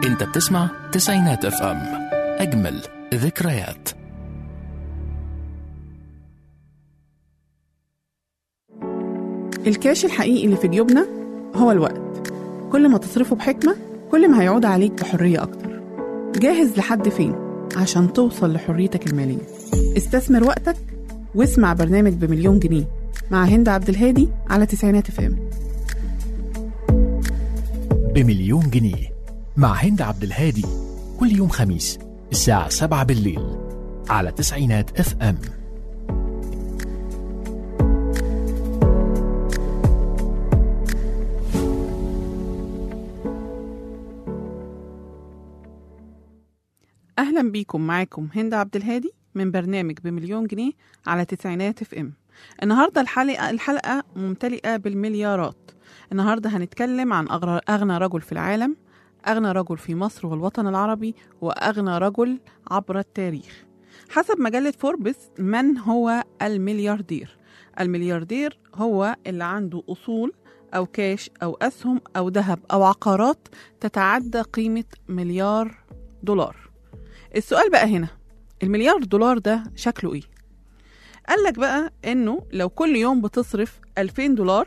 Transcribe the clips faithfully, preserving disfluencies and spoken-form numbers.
انت بتسمع تسعينات اف ام، اجمل ذكريات. الكاش الحقيقي اللي في جيوبنا هو الوقت. كل ما تصرفه بحكمة كل ما هيعود عليك بحرية أكتر. جاهز لحد فين عشان توصل لحريتك المالية؟ استثمر وقتك واسمع برنامج بمليون جنيه مع هند عبد الهادي على تسعينات اف ام. بمليون جنيه مع هند عبد الهادي كل يوم خميس الساعة سبعة بالليل على تسعينات اف ام. أهلا بيكم، معاكم هند عبد الهادي من برنامج بمليون جنيه على تسعينات اف ام. النهاردة الحلقة, الحلقة ممتلئة بالمليارات. النهاردة هنتكلم عن أغنى رجل في العالم، أغنى رجل في مصر والوطن العربي، وأغنى رجل عبر التاريخ. حسب مجلة فوربس، من هو الملياردير؟ الملياردير هو اللي عنده أصول أو كاش أو أسهم أو ذهب أو عقارات تتعدى قيمة مليار دولار. السؤال بقى هنا، المليار دولار ده شكله إيه؟ قالك بقى إنه لو كل يوم بتصرف ألفين دولار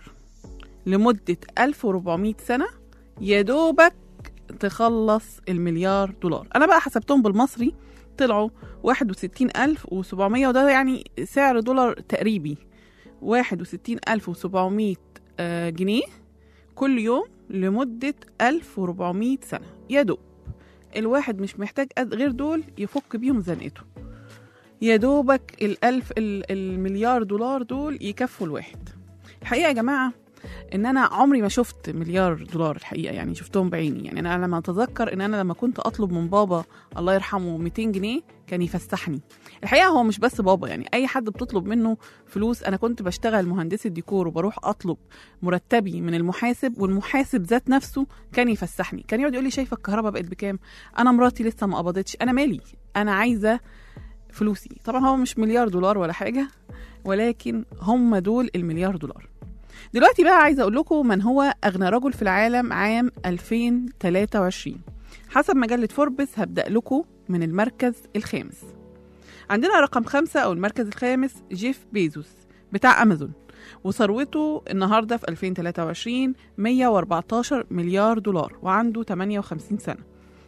لمدة ألف وأربعمائة سنة يا دوبك تخلص المليار دولار. أنا بقى حسبتهم بالمصري طلعوا واحد وستين ألف وسبعمية، وده يعني سعر دولار تقريبي واحد وستين ألف وسبعمية جنيه كل يوم لمدة ألف وأربعمائة سنة. يا دوب الواحد مش محتاج غير دول يفك بيهم زنقته. يا دوبك الألف المليار دولار دول يكفوا الواحد. الحقيقة يا جماعة ان انا عمري ما شفت مليار دولار، الحقيقه يعني شفتهم بعيني. يعني انا لما اتذكر ان انا لما كنت اطلب من بابا الله يرحمه مئتين جنيه كان يفسحني. الحقيقه هو مش بس بابا، يعني اي حد بتطلب منه فلوس. انا كنت بشتغل مهندسه ديكور وبروح اطلب مرتبي من المحاسب، والمحاسب ذات نفسه كان يفسحني. كان يقعد يقول لي شايفه الكهرباء بقت بكام، انا مراتي لسه ما قبضتش، انا مالي، انا عايزه فلوسي. طبعا هو مش مليار دولار ولا حاجه، ولكن هم دول المليار دولار. دلوقتي بقى عايزة أقول لكم من هو أغنى رجل في العالم عام ألفين وثلاثة وعشرين حسب مجلة فوربس. هبدأ لكم من المركز الخامس. عندنا رقم خمسة أو المركز الخامس جيف بيزوس بتاع أمازون، وثروته النهاردة في ألفين وثلاثة وعشرين مية وأربعتاشر مليار دولار وعنده ثمانية وخمسين سنة.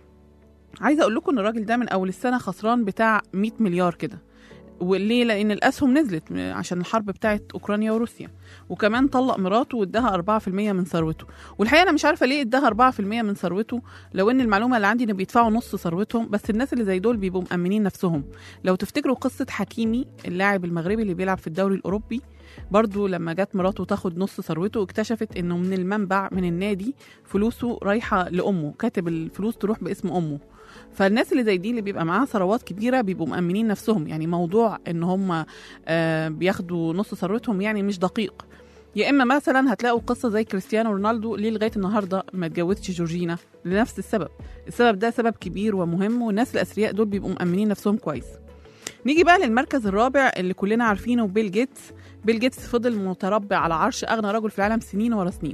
عايزة أقول لكم إن الراجل ده من أول السنة خسران بتاع مئة مليار كده. وليه؟ لأن الأسهم نزلت عشان الحرب بتاعت أوكرانيا وروسيا، وكمان طلق مراته واداها أربعة في المية من ثروته. والحقيقة أنا مش عارفة ليه اداها أربعة في المية من ثروته، لو إن المعلومة اللي عندي إن بيدفعوا نص ثروتهم. بس الناس اللي زي دول بيبقوا مأمنين نفسهم. لو تفتكروا قصة حكيمي اللاعب المغربي اللي بيلعب في الدوري الأوروبي، برضو لما جت مراته تاخد نص ثروته اكتشفت إنه من المنبع من النادي فلوسه رايحة لأمه، كاتب الفلوس تروح باسم أمه. فالناس اللي زي دي اللي بيبقى معاها ثروات كبيره بيبقوا مأمنين نفسهم. يعني موضوع ان هم آه بياخدوا نص ثروتهم يعني مش دقيق. يا اما مثلا هتلاقوا قصه زي كريستيانو رونالدو ليه لغايه النهارده ما اتجوزش جورجينا لنفس السبب. السبب ده سبب كبير ومهم، والناس الاثرياء دول بيبقوا مأمنين نفسهم كويس. نيجي بقى للمركز الرابع اللي كلنا عارفينه، بيل جيتس. بيل جيتس فضل متربع على عرش اغنى رجل في العالم سنين ورا سنين،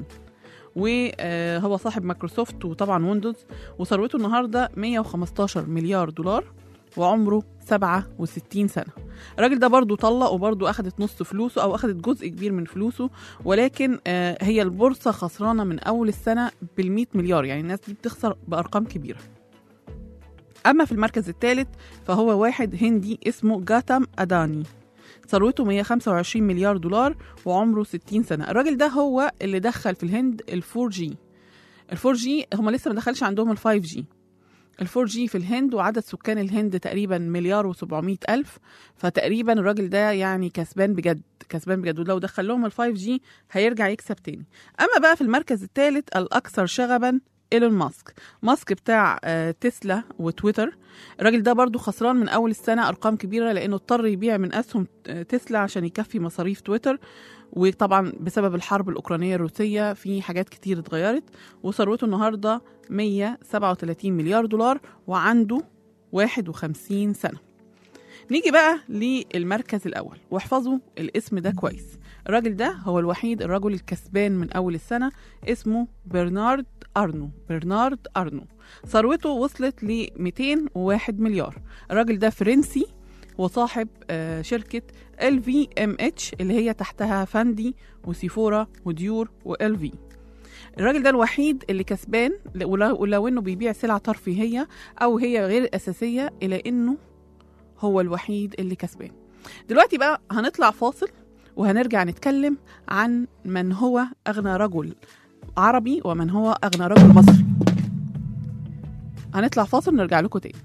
وهو صاحب مايكروسوفت وطبعا ويندوز، وثروته النهارده مية وخمستاشر مليار دولار وعمره سبعة وستين سنة. الراجل ده برضو طلق وبرضو أخدت نص فلوسه أو أخدت جزء كبير من فلوسه، ولكن هي البورصة خسرانة من أول السنة بالمئة مليار. يعني الناس دي بتخسر بأرقام كبيرة. أما في المركز الثالث فهو واحد هندي اسمه جاتام أداني، ثروته مية وخمسة وعشرين مليار دولار وعمره ستين سنة. الراجل ده هو اللي دخل في الهند الفور جي. الفور جي هم لسه ما دخلش عندهم الفايف جي. الفور جي في الهند، وعدد سكان الهند تقريبا مليار وسبعمائة ألف. فتقريبا الراجل ده يعني كسبان بجد، كسبان بجد. ولو دخل لهم الفايف جي هيرجع يكسب تاني. أما بقى في المركز الثالث الأكثر شغبا إيلون ماسك. ماسك بتاع تسلا وتويتر. الراجل ده برضو خسران من أول السنة أرقام كبيرة، لأنه اضطر يبيع من أسهم تسلا عشان يكفي مصاريف تويتر. وطبعا بسبب الحرب الأوكرانية الروسية في حاجات كتير اتغيرت. وثروته النهاردة مية وسبعة وثلاثين مليار دولار وعنده واحد وخمسين سنة. نيجي بقى للمركز الأول، واحفظوا الاسم ده كويس. الراجل ده هو الوحيد الرجل الكسبان من أول السنة، اسمه برنارد أرنو. برنارد أرنو ثروته وصلت ل مئتين وواحد مليار. الراجل ده فرنسي وصاحب آه شركة إل في إم إتش اللي هي تحتها فاندي وسيفورا وديور وإل في. الراجل ده الوحيد اللي كسبان، ولو, ولو انه بيبيع سلع ترفيهية او هي غير اساسية، الا انه هو الوحيد اللي كسبان. دلوقتي بقى هنطلع فاصل وهنرجع نتكلم عن من هو اغنى رجل عربي ومن هو اغنى رجل مصري. هنطلع فاصل ونرجع لكم تاني.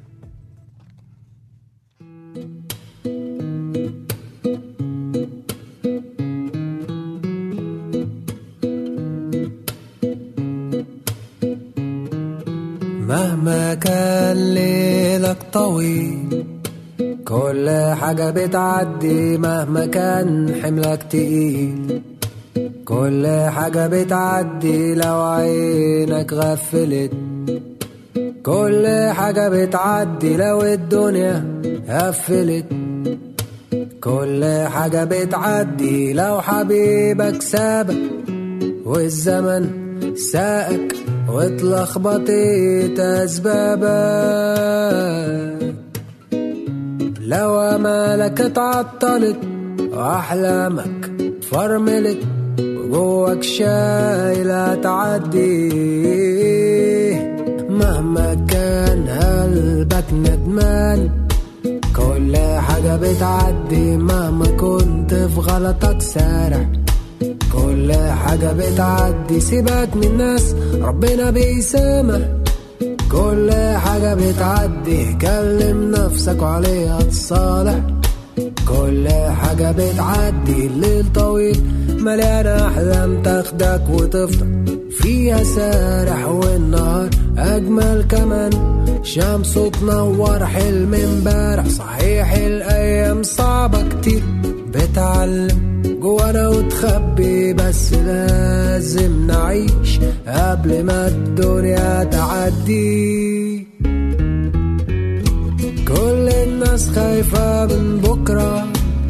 مهما كان ليلك طويل كل حاجة بتعدي، مهما كان حملك تقيل كل حاجة بتعدي، لو عينك غفلت كل حاجة بتعدي، لو الدنيا قفلت كل حاجة بتعدي، لو حبيبك سابك والزمن ساقك واتلخبطت أسبابك، لو أمالك اتعطلت وأحلامك فرملت وجواك شايلة تعدي، مهما كان قلبك ندمان كل حاجة بتعدي، مهما كنت في غلطك سارح كل حاجة بتعدي، سيبك من الناس ربنا بيسامح كل حاجة بتعدي، كلم نفسك وعليها تصالح كل حاجة بتعدي، الليل طويل مليانة أحلام تاخدك وتفضل فيها سارح، والنهار أجمل كمان شمسه تنور حلم امبارح، صحيح الأيام صعبة كتير بتعلم جوانا وتخبي، بس لازم نعيش قبل ما الدنيا تعدي، كل الناس خايفة من بكرة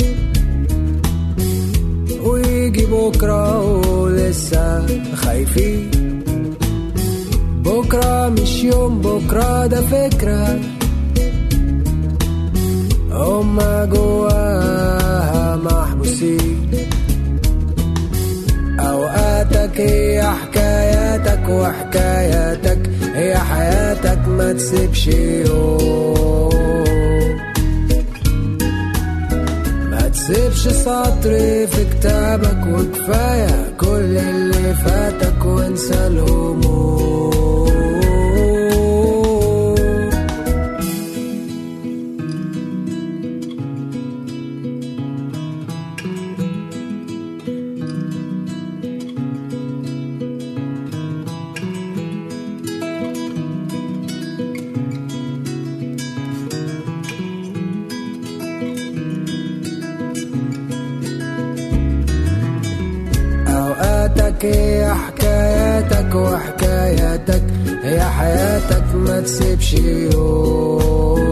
ويجي بكرة ولسه خايفين، بكرة مش يوم بكرة ده فكرة هما جواها محبوسين، أوقاتك هي حكاياتك وحكاياتك هي حياتك، ما تسيبش يوم ما تسيبش سطر في كتابك، وكفاية كل اللي فاتك وانسى الهموم. هي حكاياتك وحكاياتك هي حياتك، ما تسيبش يوم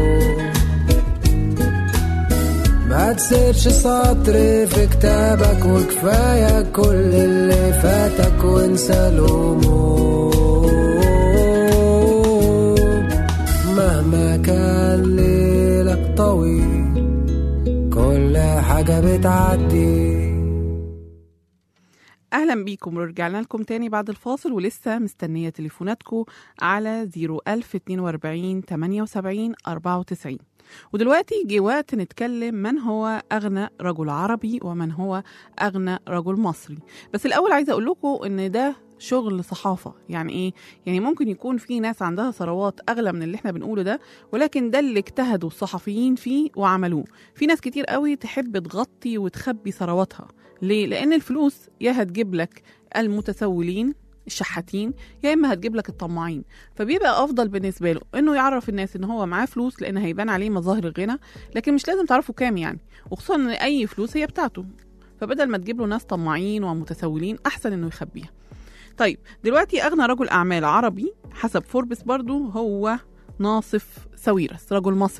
ما تسيبش سطر في كتابك، وكفاية كل اللي فاتك وانسى الهموم، مهما كان ليلك طويل كل حاجة بتعدي. أهلا بيكم، ورجعنا لكم تاني بعد الفاصل، ولسه مستنية تليفوناتكم على زيرو ألف اتنين وأربعين تمانية وسبعين أربعة وتسعين. ودلوقتي جه وقت نتكلم من هو أغنى رجل عربي ومن هو أغنى رجل مصري. بس الأول عايزة أقول لكم إن ده شغل صحافة. يعني إيه؟ يعني ممكن يكون في ناس عندها ثروات أغلى من اللي احنا بنقوله ده، ولكن ده اللي اجتهدوا الصحفيين فيه وعملوه. في ناس كتير قوي تحب تغطي وتخبي ثرواتها. ليه؟ لأن الفلوس يا هتجيب لك المتسولين الشحاتين، يا إما هتجيب لك الطماعين. فبيبقى أفضل بالنسبة له إنه يعرف الناس إن هو معاه فلوس، لأن هيبان عليه مظاهر الغنى، لكن مش لازم تعرفوا كام يعني، وخصوصا إن أي فلوس هي بتاعته. فبدل ما تجيب له ناس طماعين ومتسولين أحسن إنه يخبيها. طيب دلوقتي أغنى رجل أعمال عربي حسب فوربس برضو هو ناصف ساويرس، رجل مصري.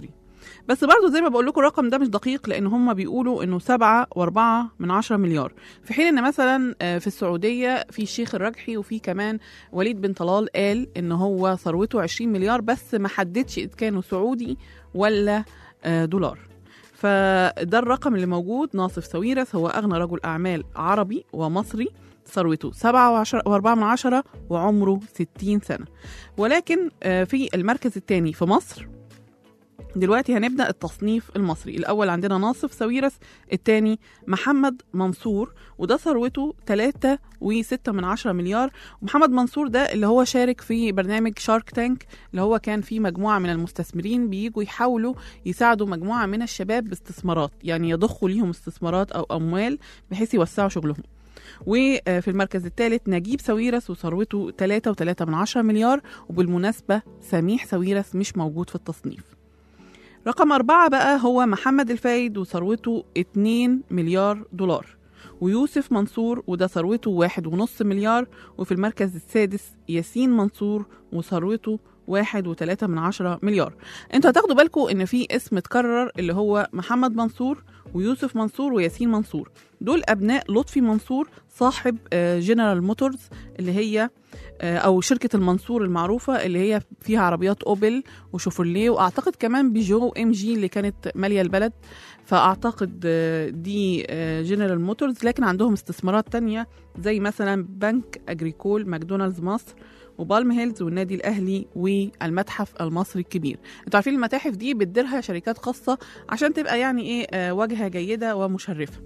بس برضو زي ما بقول لكم الرقم ده مش دقيق، لان هم بيقولوا انه سبعة واربعة من عشرة مليار، في حين ان مثلا في السعوديه في الشيخ الرجحي وفي كمان وليد بن طلال قال ان هو ثروته عشرين مليار، بس ما حددش اذا كانوا سعودي ولا دولار. فده الرقم اللي موجود. ناصف ساويرس هو اغنى رجل اعمال عربي ومصري، ثروته سبعة واربعة من عشرة وعمره ستين سنه. ولكن في المركز الثاني في مصر دلوقتي هنبدأ التصنيف المصري. الأول عندنا ناصف ساويرس، الثاني محمد منصور وده ثروته ثلاثة وستة من عشرة مليار. ومحمد منصور ده اللي هو شارك في برنامج شارك تانك، اللي هو كان فيه مجموعة من المستثمرين بيجوا يحاولوا يساعدوا مجموعة من الشباب باستثمارات، يعني يضخوا ليهم استثمارات أو أموال بحيث يوسعوا شغلهم. وفي المركز الثالث نجيب ساويرس وثروته ثلاثة وثلاثة من عشرة مليار. وبالمناسبة سميح ساويرس مش موجود في التصنيف. رقم أربعة بقى هو محمد الفايد وثروته اتنين مليار دولار، ويوسف منصور وده ثروته واحد ونص مليار. وفي المركز السادس ياسين منصور وثروته واحد وثلاثة من عشرة مليار. انتوا هتاخدوا بالكم ان في اسم اتكرر اللي هو محمد منصور ويوسف منصور وياسين منصور، دول ابناء لطفي منصور صاحب جنرال موتورز اللي هي او شركه المنصور المعروفه اللي هي فيها عربيات اوبل وشوفرليه، واعتقد كمان بيجو ام جي اللي كانت ماليه البلد. فاعتقد دي جنرال موتورز، لكن عندهم استثمارات تانية زي مثلا بنك اجريكول، ماكدونالدز مصر، وبالم هيلز، والنادي الاهلي، والمتحف المصري الكبير. انتوا عارفين المتاحف دي بتديرها شركات خاصه عشان تبقى يعني ايه واجهه جيده ومشرفه.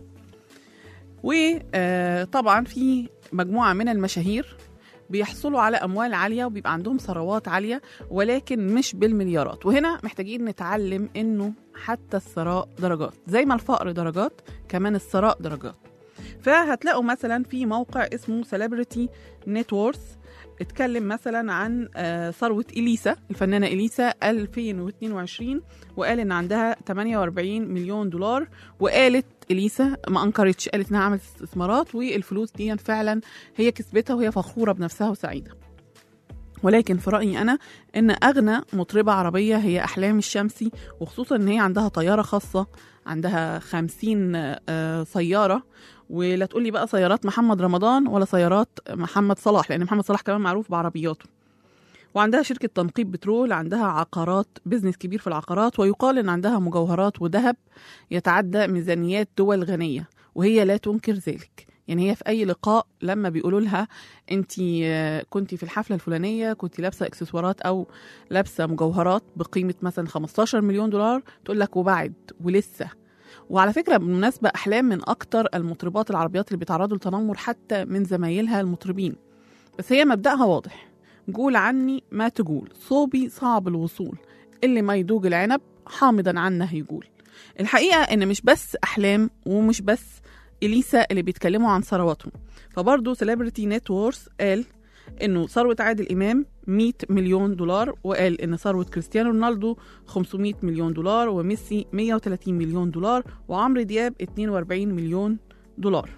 وطبعا في مجموعه من المشاهير بيحصلوا على أموال عالية وبيبقى عندهم ثروات عالية، ولكن مش بالمليارات. وهنا محتاجين نتعلم إنه حتى الثراء درجات، زي ما الفقر درجات كمان الثراء درجات. فهتلاقوا مثلا في موقع اسمه سيلبرتي نت وورث اتكلم مثلا عن ثروة إليسا، الفنانة إليسا ألفين واثنين وعشرين، وقال إن عندها ثمانية وأربعين مليون دولار. وقالت إليسا ما أنكرتش، قالت إنها عملت استثمارات والفلوس دي فعلا هي كسبتها وهي فخورة بنفسها وسعيدة. ولكن في رأيي أنا إن أغنى مطربة عربية هي أحلام الشمسي، وخصوصا إن هي عندها طيارة خاصة، عندها خمسين سيارة. ولا تقولي بقى سيارات محمد رمضان ولا سيارات محمد صلاح، لأن محمد صلاح كمان معروف بعربياته. وعندها شركة تنقيب بترول، عندها عقارات، بيزنس كبير في العقارات، ويقال إن عندها مجوهرات وذهب يتعدى ميزانيات دول غنية، وهي لا تنكر ذلك. يعني هي في أي لقاء لما بيقولوا لها أنتي كنتي في الحفلة الفلانية كنتي لابسة إكسسوارات أو لابسة مجوهرات بقيمة مثلا خمستاشر مليون دولار، تقول لك وبعد ولسه. وعلى فكرة بالمناسبة أحلام من أكتر المطربات العربيات اللي بيتعرضوا لتنمر حتى من زمايلها المطربين، بس هي مبدأها واضح، قول عني ما تقول، صوبي صعب الوصول، اللي ما يدوق العنب حامضا عنه يقول. الحقيقة إن مش بس أحلام ومش بس إليسا اللي بيتكلموا عن ثرواتهم، فبرضه سيلبرتي نت وورث قال إنه ثروة عادل إمام مية مليون دولار، وقال إن ثروة كريستيانو رونالدو خمسمية مليون دولار، وميسي مية وثلاثين مليون دولار، وعمرو دياب اثنين وأربعين مليون دولار.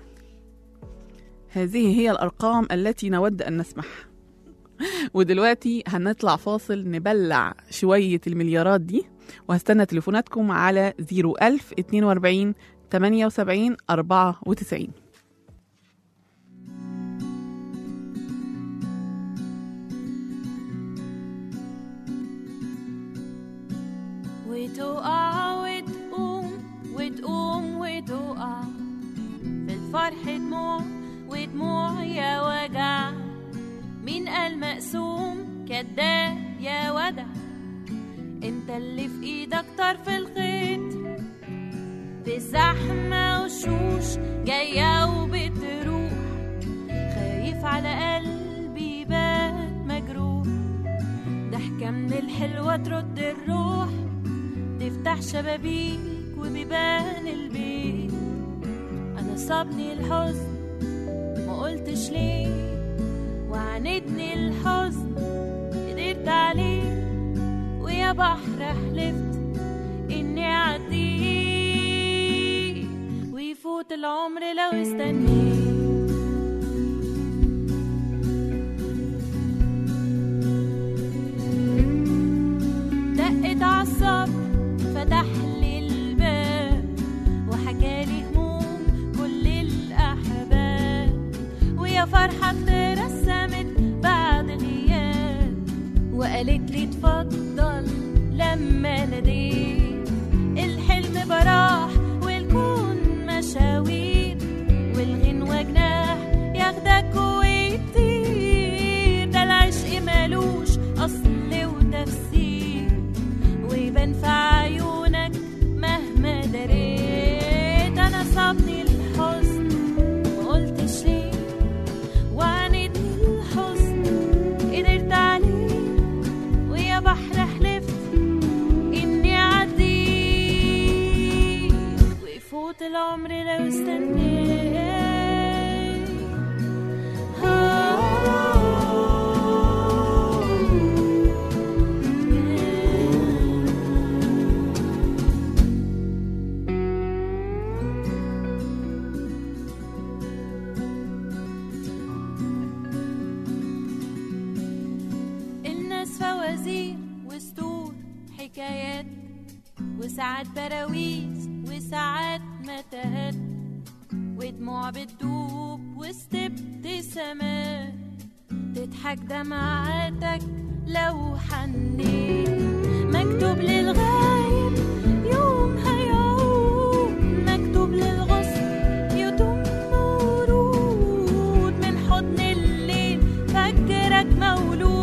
هذه هي الأرقام التي نود أن نسمعها. ودلوقتي هنطلع فاصل نبلع شوية المليارات دي، وهستنى تليفوناتكم على زيرو ألف اتنين وأربعين تمانية وسبعين أربعة وتسعين. وتقع وتقوم وتقوم وتقع في الفرح دموع ودموع يا وجع، مين قال مقسوم كداب يا ودع، انت اللي في ايدك طرف الخيط، في زحمة وشوش جاية وبتروح، خايف على قلبي بات مجروح، ضحكة من الحلوة ترد الروح، تفتح شبابيك وبيبان البيت. أنا صابني الحزن ما قلتش ليه، وعاندني الحزن قدرت عليه، ويا بحر حلفت إني أعديه، ويفوت العمر لو استنيت. دقت عالصبر فتح قالت لي اتفضل لما ناديت الحلم براح والكون مشاوير والغنوة جناح ياخدك ويطير. ده العشق مالوش أصل وتفسير ويبان في عيونك مهما دريت. أنا صابني الحزن مقلتش ليه وعاندني الحزن قدرت عليه ويا بحر حلفت إني أعديه ويفوت العمر لو استنيت. فوازير وسطور حكايات وساعات براويز وساعات متاهات ودموع بتدوب وسط ابتسامات تضحك دمعاتك لو حنيت. مكتوب للغايب يوم هيعود مكتوب للغصن يدوم ورود من حضن الليل فجرك مولود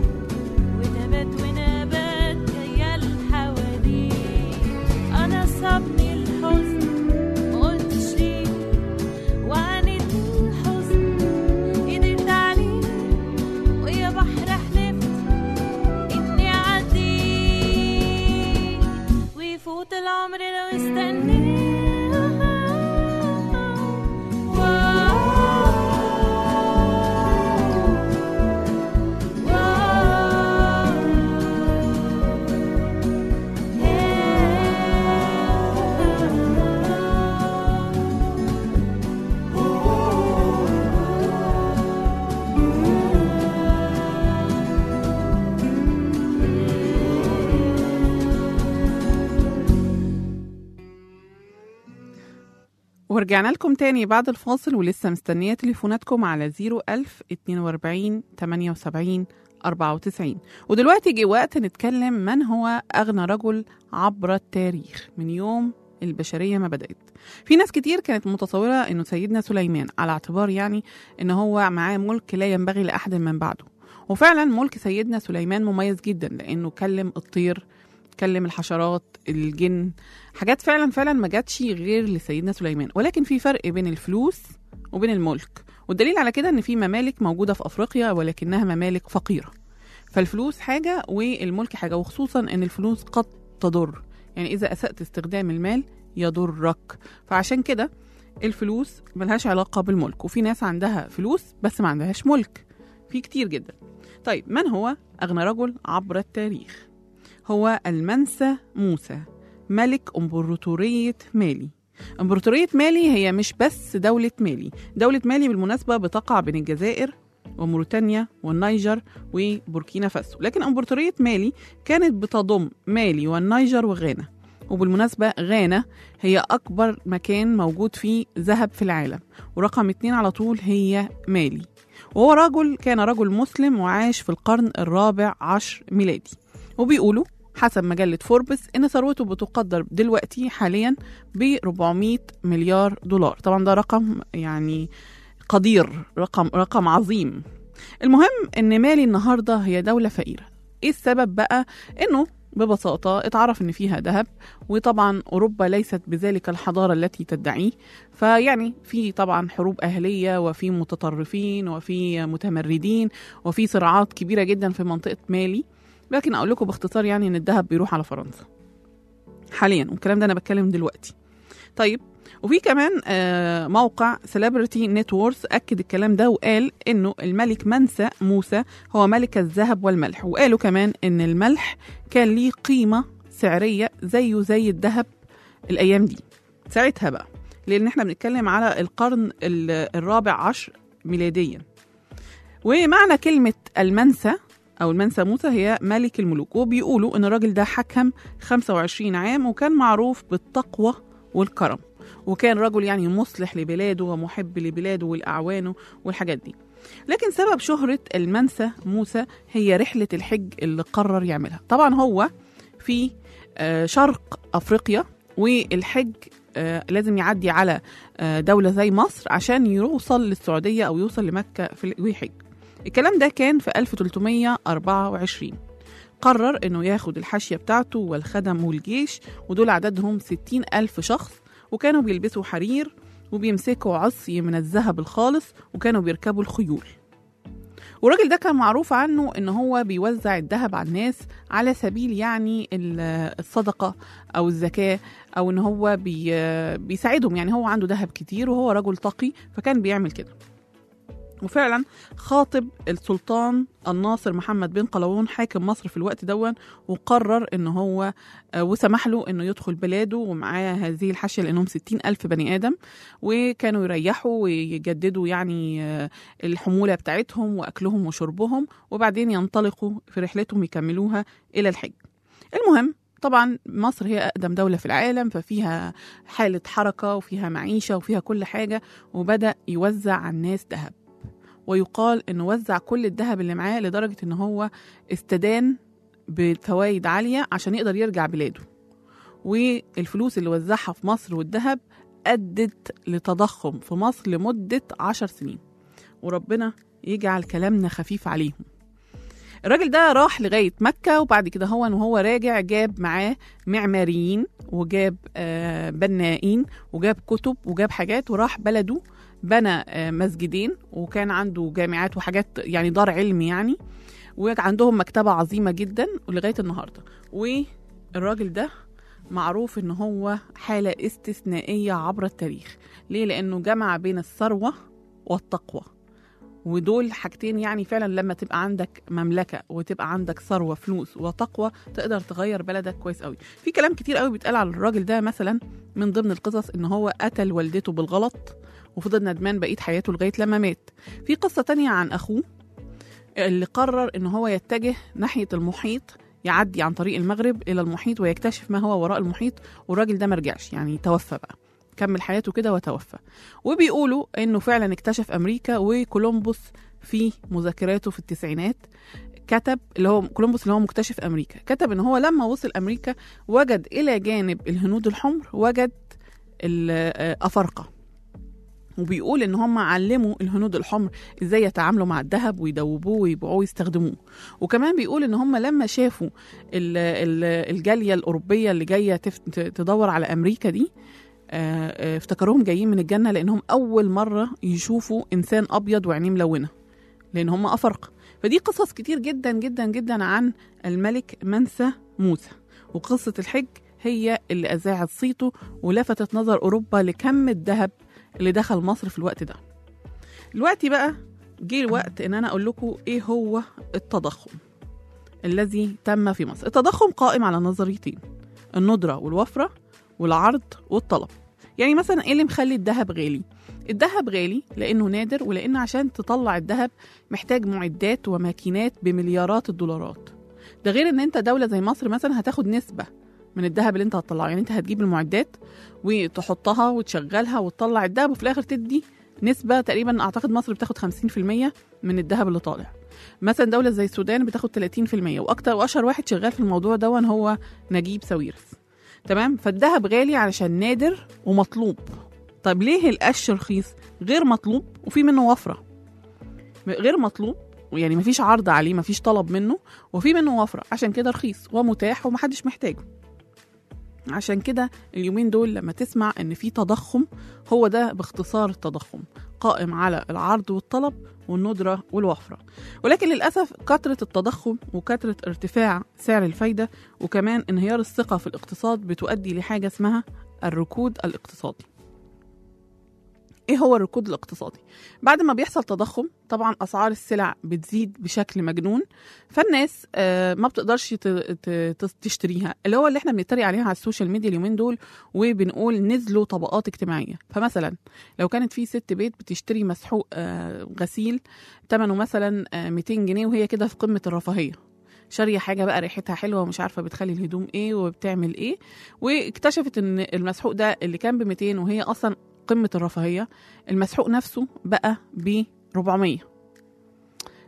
ونبات جاية الحواديت. أنا صابني الحزن مقلتش ليه وعاندني الحزن قدرت عليه ويا بحر حلفت إني أعديه ويفوت العمر لو استنيت. ورجعنا لكم تاني بعد الفاصل ولسه مستنية تليفوناتكم على زيرو ألف اتنين واربعين تمانية وسبعين أربعة وتسعين. ودلوقتي جه وقت نتكلم من هو أغنى رجل عبر التاريخ من يوم البشرية ما بدأت. في ناس كتير كانت متصورة إنه سيدنا سليمان على اعتبار يعني إنه هو معاه ملك لا ينبغي لأحد من بعده، وفعلا ملك سيدنا سليمان مميز جدا لأنه كلم الطير كلم الحشرات الجن، حاجات فعلا فعلا ما جاتش غير لسيدنا سليمان. ولكن في فرق بين الفلوس وبين الملك، والدليل على كده ان في ممالك موجودة في افريقيا ولكنها ممالك فقيرة. فالفلوس حاجة والملك حاجة، وخصوصا ان الفلوس قد تضر، يعني اذا اسأت استخدام المال يضرك. فعشان كده الفلوس ملهاش علاقة بالملك، وفي ناس عندها فلوس بس ما عندهاش ملك، في كتير جدا. طيب من هو أغنى رجل عبر التاريخ؟ هو المنسى موسى، ملك امبراطورية مالي. امبراطورية مالي هي مش بس دولة مالي، دولة مالي بالمناسبة بتقع بين الجزائر وموريتانيا والنيجر وبوركينا فاسو، لكن امبراطورية مالي كانت بتضم مالي والنيجر وغانا. وبالمناسبة غانا هي أكبر مكان موجود فيه ذهب في العالم، ورقم اتنين على طول هي مالي. وهو رجل كان رجل مسلم وعاش في القرن الرابع عشر ميلادي. وبيقولوا حسب مجلة فوربس إن ثروته بتقدر دلوقتي حاليا ب أربعمية مليار دولار. طبعا ده رقم يعني قدير، رقم رقم عظيم. المهم إن مالي النهاردة هي دولة فقيرة. إيه السبب بقى؟ إنه ببساطة اتعرف إن فيها ذهب، وطبعا أوروبا ليست بذلك الحضارة التي تدعيه، فيعني في طبعا حروب أهلية وفي متطرفين وفي متمردين وفي صراعات كبيرة جدا في منطقة مالي. لكن أقول لكم باختصار يعني إن الذهب بيروح على فرنسا حاليا، والكلام ده أنا بتكلم دلوقتي. طيب وفي كمان موقع سيلبرتي نتورث أكد الكلام ده وقال إنه الملك منسى موسى هو ملك الذهب والملح، وقالوا كمان إن الملح كان ليه قيمة سعرية زيه زي الذهب الأيام دي ساعتها بقى، لأن احنا بنتكلم على القرن الرابع عشر ميلاديا. ومعنى كلمة المنسى أو المنسى موسى هي ملك الملوك، وبيقولوا إن الراجل ده حكم خمسة وعشرين عام وكان معروف بالتقوى والكرم، وكان رجل يعني مصلح لبلاده ومحب لبلاده والأعوانه والحاجات دي. لكن سبب شهرة المنسى موسى هي رحلة الحج اللي قرر يعملها. طبعا هو في شرق أفريقيا، والحج لازم يعدي على دولة زي مصر عشان يوصل للسعودية أو يوصل لمكة ويحج. الكلام ده كان في ألف وثلاثمية وأربعة وعشرين. قرر أنه ياخد الحاشية بتاعته والخدم والجيش، ودول عددهم ستين ألف شخص، وكانوا بيلبسوا حرير وبيمسكوا عصي من الذهب الخالص، وكانوا بيركبوا الخيول. والراجل ده كان معروف عنه ان هو بيوزع الذهب على الناس على سبيل يعني الصدقة او الزكاة، او ان هو بي بيساعدهم. يعني هو عنده ذهب كتير وهو رجل تقي، فكان بيعمل كده. وفعلا خاطب السلطان الناصر محمد بن قلاوون حاكم مصر في الوقت دون، وقرر ان هو وسمح له انه يدخل بلاده ومعاه هذه الحاشية، لانهم ستين ألف بني آدم، وكانوا يريحوا ويجددوا يعني الحمولة بتاعتهم وأكلهم وشربهم، وبعدين ينطلقوا في رحلتهم يكملوها إلى الحج. المهم طبعا مصر هي أقدم دولة في العالم، ففيها حالة حركة وفيها معيشة وفيها كل حاجة، وبدأ يوزع على الناس ذهب. ويقال انه وزع كل الذهب اللي معاه لدرجة انه هو استدان بفوائد عالية عشان يقدر يرجع بلاده. والفلوس اللي وزعها في مصر والذهب أدت لتضخم في مصر لمدة عشر سنين، وربنا يجعل كلامنا خفيف عليهم. الراجل ده راح لغاية مكة، وبعد كده هو وهو راجع جاب معاه معماريين وجاب آه بنائين وجاب كتب وجاب حاجات، وراح بلده بنى مسجدين، وكان عنده جامعات وحاجات يعني دار علم يعني، وعندهم مكتبة عظيمة جدا ولغاية النهاردة. والراجل ده معروف ان هو حالة استثنائية عبر التاريخ. ليه؟ لانه جمع بين الثروة والتقوى، ودول حاجتين يعني فعلا لما تبقى عندك مملكة وتبقى عندك ثروة فلوس وتقوى تقدر تغير بلدك كويس قوي. في كلام كتير قوي بيتقال على الراجل ده، مثلا من ضمن القصص ان هو قتل والدته بالغلط وفضل ندمان بقية حياته لغاية لما مات. في قصة تانية عن أخوه اللي قرر إنه هو يتجه ناحية المحيط، يعدي عن طريق المغرب إلى المحيط ويكتشف ما هو وراء المحيط، والراجل ده مرجعش يعني توفى بقى، كمل حياته كده وتوفى. وبيقولوا إنه فعلا اكتشف أمريكا، وكولومبوس في مذكراته في التسعينات كتب، اللي هو كولومبوس اللي هو مكتشف أمريكا، كتب إن هو لما وصل أمريكا وجد إلى جانب الهنود الحمر وجد الأفارقة، وبيقول ان هم علموا الهنود الحمر ازاي يتعاملوا مع الذهب ويدوبوه ويبيعوه ويستخدموه. وكمان بيقول ان هم لما شافوا الجاليه الاوروبيه اللي جايه تدور على امريكا دي افتكروهم جايين من الجنه، لانهم اول مره يشوفوا انسان ابيض وعينيه ملونه، لان هم افارقه. فدي قصص كتير جدا جدا جدا عن الملك منسى موسى. وقصه الحج هي اللي اذاعت صيته ولفتت نظر اوروبا لكم الذهب اللي دخل مصر في الوقت ده. الوقت بقى جه الوقت ان انا اقول لكم ايه هو التضخم الذي تم في مصر. التضخم قائم على نظريتين: الندرة والوفرة، والعرض والطلب. يعني مثلا ايه اللي مخلي الذهب غالي؟ الذهب غالي لانه نادر، ولان عشان تطلع الذهب محتاج معدات وماكينات بمليارات الدولارات. ده غير ان انت دولة زي مصر مثلا هتاخد نسبة من الذهب اللي انت هتطلعه. يعني انت هتجيب المعدات وتحطها وتشغلها وتطلع الذهب، وفي الاخر تدي نسبة تقريبا، اعتقد مصر بتاخد خمسين في المية من الذهب اللي طالع. مثلا دولة زي السودان بتاخد ثلاثين في المية، واكتر واشهر واحد شغال في الموضوع ده هو نجيب ساويرس. تمام. فالذهب غالي علشان نادر ومطلوب. طب ليه القش رخيص؟ غير مطلوب وفي منه وفرة. غير مطلوب يعني مفيش عرض عليه، مفيش طلب منه، وفي منه وفرة، عشان كده رخيص ومتاح ومحدش محتاجه. عشان كده اليومين دول لما تسمع ان في تضخم، هو ده باختصار التضخم، قائم على العرض والطلب والندرة والوفرة. ولكن للأسف كثرة التضخم وكثرة ارتفاع سعر الفايدة وكمان انهيار الثقة في الاقتصاد بتؤدي لحاجة اسمها الركود الاقتصادي. ايه هو الركود الاقتصادي؟ بعد ما بيحصل تضخم طبعا اسعار السلع بتزيد بشكل مجنون، فالناس آه ما بتقدرش تشتريها، اللي هو اللي احنا بنتريق عليها على السوشيال ميديا اليومين دول، وبنقول نزلوا طبقات اجتماعيه. فمثلا لو كانت في ست بيت بتشتري مسحوق آه غسيل ثمنه مثلا آه مئتين جنيه، وهي كده في قمه الرفاهيه، شاريه حاجه بقى ريحتها حلوه ومش عارفه بتخلي الهدوم ايه وبتعمل ايه، واكتشفت ان المسحوق ده اللي كان ب مئتين وهي اصلا قمة الرفاهية، المسحوق نفسه بقى ب أربعمية.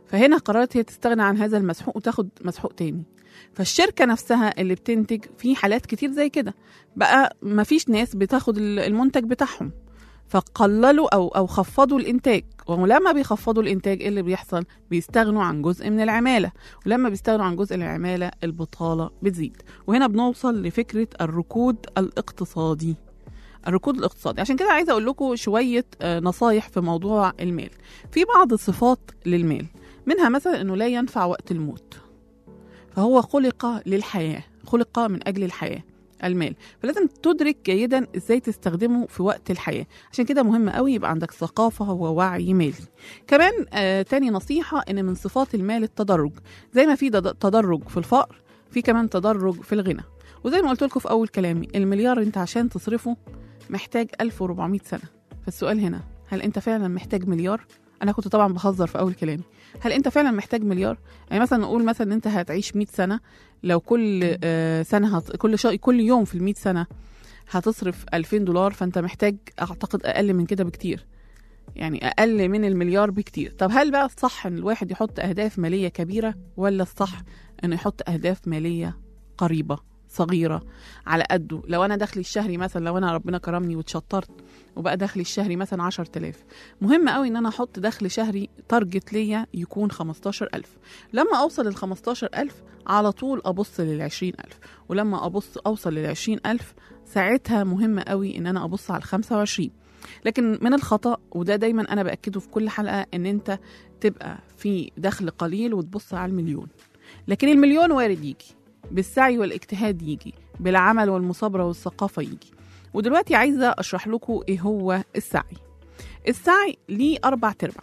فهنا قررت هي تستغنى عن هذا المسحوق وتاخد مسحوق تاني. فالشركة نفسها اللي بتنتج في حالات كتير زي كده بقى مفيش ناس بتاخد المنتج بتاعهم، فقللوا أو أو خفضوا الإنتاج. ولما بيخفضوا الإنتاج إيه اللي بيحصل؟ بيستغنوا عن جزء من العمالة، ولما بيستغنوا عن جزء من العمالة البطالة بتزيد. وهنا بنوصل لفكرة الركود الاقتصادي. الركود الاقتصادي عشان كده عايزة أقول لكم شوية نصايح في موضوع المال. في بعض الصفات للمال، منها مثلا أنه لا ينفع وقت الموت، فهو خلق للحياة، خلق من أجل الحياة المال، فلازم تدرك جيدا ازاي تستخدمه في وقت الحياة. عشان كده مهم قوي يبقى عندك ثقافة ووعي مالي. كمان آه تاني نصيحة ان من صفات المال التدرج، زي ما في تدرج في الفقر في كمان تدرج في الغنى. وزي ما قلت لكم في اول كلامي، المليار انت عشان تصرفه محتاج ألف وأربعمائة سنة. فالسؤال هنا، هل انت فعلا محتاج مليار؟ انا كنت طبعا بهزر في اول كلامي. هل انت فعلا محتاج مليار؟ يعني مثلا نقول مثلا ان انت هتعيش مئة سنة، لو كل آه سنة هت... كل شا... كل يوم في المئة سنة هتصرف ألفين دولار، فانت محتاج اعتقد اقل من كده بكتير، يعني اقل من المليار بكتير. طب هل بقى الصح ان الواحد يحط اهداف مالية كبيرة، ولا الصح انه يحط اهداف مالية قريبة صغيرة على قده؟ لو أنا دخلي الشهري مثلا، لو أنا ربنا كرمني واتشطرت وبقى دخلي الشهري مثلا عشرة آلاف، مهم قوي إن أنا أحط دخل شهري تارجت ليا يكون خمستاشر ألف. لما أوصل للخمستاشر ألف على طول أبص للعشرين ألف، ولما أبص أوصل للعشرين ألف ساعتها مهم قوي إن أنا أبص على الخمسة وعشرين. لكن من الخطأ، وده دايما أنا بأكده في كل حلقة، إن أنت تبقى في دخل قليل وتبص على المليون. لكن المليون وارد يجي، بالسعي والاجتهاد يجي، بالعمل والمصابرة والثقافة يجي. ودلوقتي عايزة أشرح لكم إيه هو السعي. السعي ليه أربع تربع.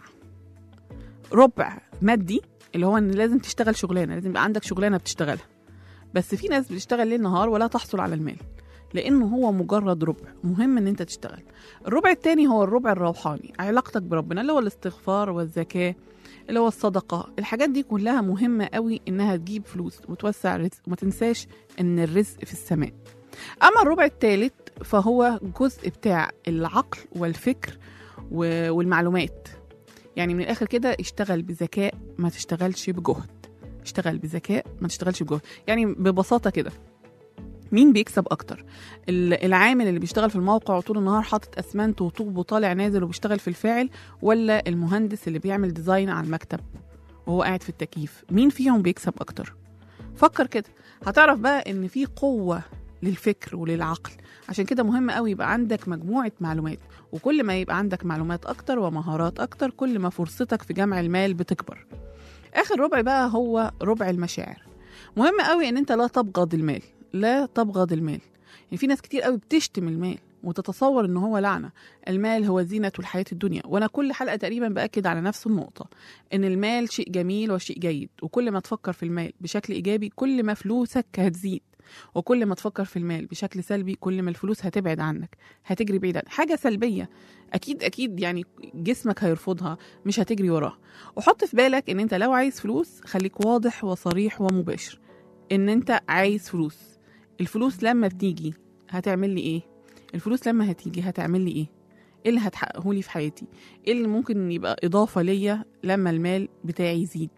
ربع مادي، اللي هو إن لازم تشتغل شغلانة، لازم يبقى عندك شغلانة بتشتغلها. بس في ناس بتشتغل ليل نهار ولا تحصل على المال، لأنه هو مجرد ربع، مهم إن أنت تشتغل. الربع التاني هو الربع الروحاني، علاقتك بربنا، اللي هو الاستغفار والزكاة، اللي هو الصدقة. الحاجات دي كلها مهمة قوي إنها تجيب فلوس وتوسع الرزق، وما تنساش إن الرزق في السماء. أما الربع الثالث فهو جزء بتاع العقل والفكر والمعلومات. يعني من الآخر كده، اشتغل بذكاء ما تشتغلش بجهد، اشتغل بذكاء ما تشتغلش بجهد. يعني ببساطة كده، مين بيكسب أكتر؟ العامل اللي بيشتغل في الموقع وطول النهار حاطط أسمنت وطوب وطالع نازل وبيشتغل في الفاعل، ولا المهندس اللي بيعمل ديزاين على المكتب وهو قاعد في التكييف؟ مين فيهم بيكسب أكتر؟ فكر كده، هتعرف بقى إن في قوة للفكر وللعقل. عشان كده مهم قوي يبقى عندك مجموعة معلومات، وكل ما يبقى عندك معلومات أكتر ومهارات أكتر، كل ما فرصتك في جمع المال بتكبر. آخر ربع بقى هو ربع المشاعر. مهم قوي إن أنت لا تبغض المال، لا تبغض المال. يعني في ناس كتير قوي بتشتم المال وتتصور إنه هو لعنة. المال هو زينة الحياة الدنيا، وأنا كل حلقة تقريبا بأكد على نفس النقطة، إن المال شيء جميل وشيء جيد، وكل ما تفكر في المال بشكل إيجابي كل ما فلوسك هتزيد، وكل ما تفكر في المال بشكل سلبي كل ما الفلوس هتبعد عنك، هتجري بعيد عنك. حاجة سلبية أكيد أكيد يعني جسمك هيرفضها، مش هتجري وراها. وحط في بالك إن أنت لو عايز فلوس خليك واضح وصريح ومباشر إن أنت عايز فلوس. الفلوس لما بتيجي هتعمل لي إيه؟ الفلوس لما هتيجي هتعمل لي إيه؟ إيه اللي هتحققه لي في حياتي؟ إيه اللي ممكن يبقى إضافة ليا لما المال بتاعي يزيد؟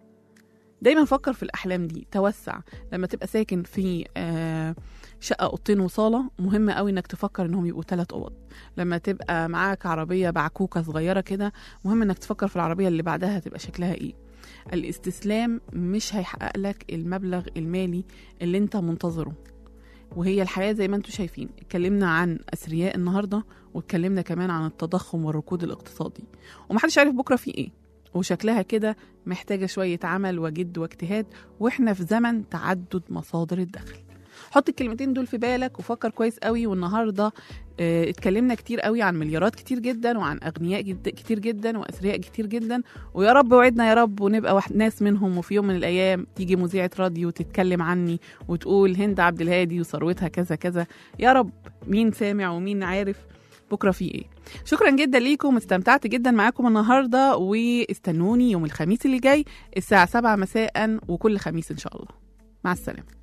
دايما فكر في الأحلام دي، توسع. لما تبقى ساكن في شقة أوضتين وصالة، مهم قوي إنك تفكر إنهم يبقوا ثلاث أوض. لما تبقى معاك عربية بعكوكة صغيرة كده، مهم إنك تفكر في العربية اللي بعدها هتبقى شكلها إيه. الاستسلام مش هيحقق لك المبلغ المالي اللي انت منتظره. وهي الحياة زي ما انتم شايفين، اتكلمنا عن أثرياء النهاردة، واتكلمنا كمان عن التضخم والركود الاقتصادي، ومحدش عارف بكرة في ايه، وشكلها كده محتاجة شوية عمل وجد واجتهاد، واحنا في زمن تعدد مصادر الدخل. حط الكلمتين دول في بالك وفكر كويس قوي. والنهاردة اه اتكلمنا كتير قوي عن مليارات كتير جدا، وعن أغنياء جد كتير جدا، وأثرياء كتير جدا، ويا رب وعدنا يا رب ونبقى واحد ناس منهم، وفي يوم من الأيام تيجي مذيعة راديو تتكلم عني وتقول هند عبد الهادي وثروتها كذا كذا. يا رب، مين سامع ومين عارف بكرة في ايه. شكرا جدا ليكم، استمتعت جدا معاكم النهاردة، واستنوني يوم الخميس اللي جاي الساعة سبعة مساء وكل خميس إن شاء الله. مع السلامة.